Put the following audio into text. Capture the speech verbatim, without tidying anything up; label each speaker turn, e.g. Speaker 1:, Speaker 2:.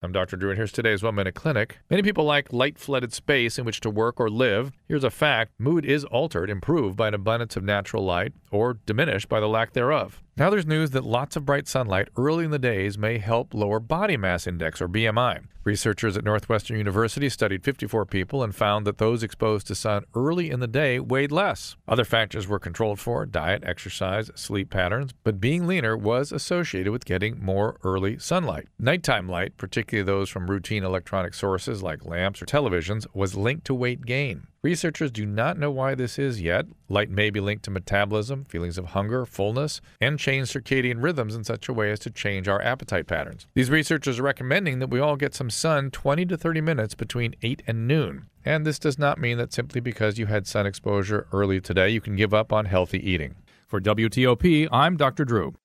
Speaker 1: I'm Doctor Drew, and here's today's One Minute Clinic. Many people like light-flooded space in which to work or live. Here's a fact. Mood is altered, improved by an abundance of natural light, or diminished by the lack thereof. Now there's news that lots of bright sunlight early in the days may help lower body mass index, or B M I. Researchers at Northwestern University studied fifty-four people and found that those exposed to sun early in the day weighed less. Other factors were controlled for: diet, exercise, sleep patterns, but being leaner was associated with getting more early sunlight. Nighttime light, particularly those from routine electronic sources like lamps or televisions, was linked to weight gain. Researchers do not know why this is yet. Light may be linked to metabolism, feelings of hunger, fullness, and change circadian rhythms in such a way as to change our appetite patterns. These researchers are recommending that we all get some sun twenty to thirty minutes between eight and noon. And this does not mean that simply because you had sun exposure early today, you can give up on healthy eating.
Speaker 2: For W T O P, I'm Doctor Drew.